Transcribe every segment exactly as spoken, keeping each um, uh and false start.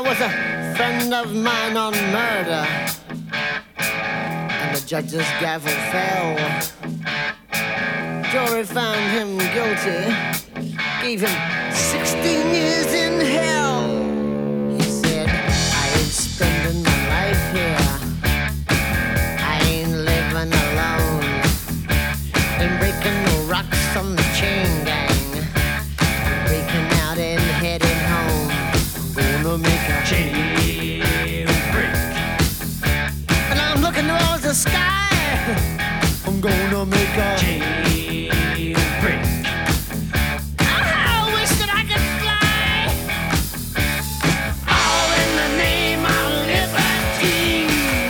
was a friend of mine on murder, and the judge's gavel fell. Jury found him guilty, gave him sixteen years in hell. He said, I ain't spending my life here, I ain't living alone, ain't breaking no rocks on the chain gang, I'm breaking out and heading home. I'm gonna make a jailbreak, and I'm looking towards the sky. I'm gonna make a jailbreak. I wish that I could fly. All in the name of liberty.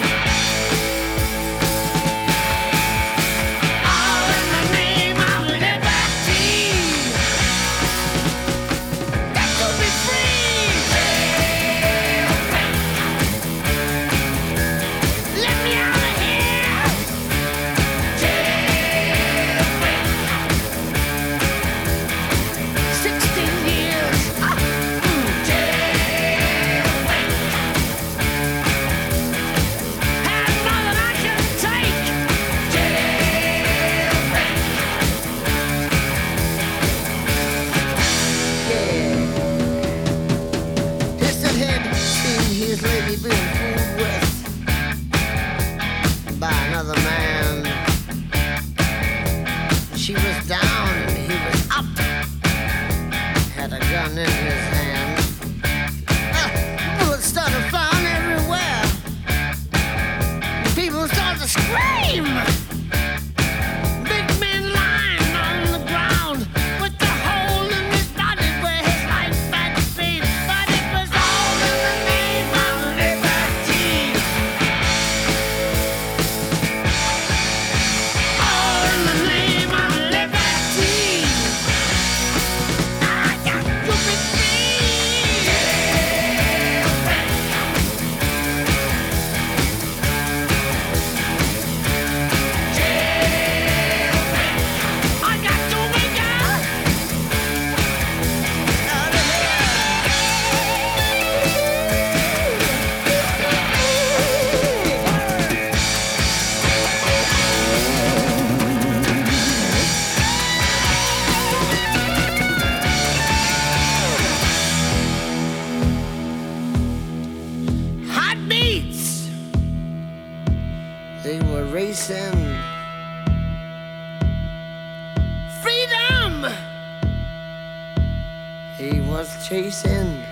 All in the name of liberty. Got to be free. Let me out of here. Sixteen years. Ah, mm, had more than I can take. Yeah. Distant head seen his lady being fooled with by another man. She was down and he was up, had a gun in his hand. Ah, bullets started flying everywhere. People started to scream. Big man lying on the ground with the hole in his body where his life had been. But it was all in the name of liberty. All in the name of liberty. I got to be free. I got to wake up out of Heartbeats, they were racing. Freedom, he was chasing.